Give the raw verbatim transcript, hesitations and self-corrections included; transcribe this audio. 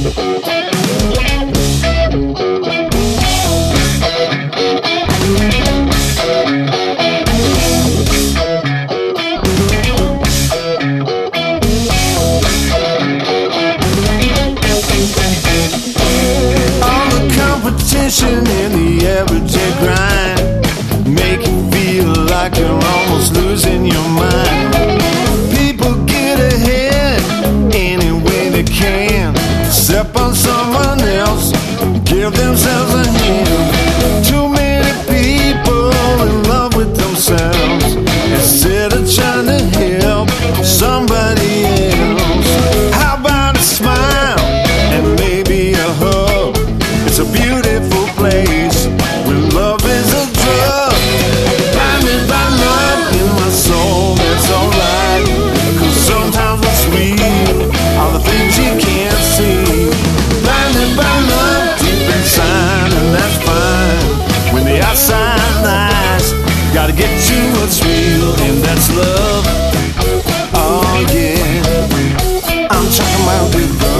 In the everyday grind, make you feel like you're almost losing your mind. People get ahead any way they can, step on someone else, give themselves a hand. Too many people in love with themselves instead of trying to help somebody else. How about a smile and maybe a hug? It's a beautiful place when love is a drug. Blinded by love in my soul, that's alright. Cause sometimes what's real are the things you can't see. Blinded by love deep inside, and that's fine. When the outside lies, gotta get to what's real, and that's love. Oh yeah, I'm talking about good love.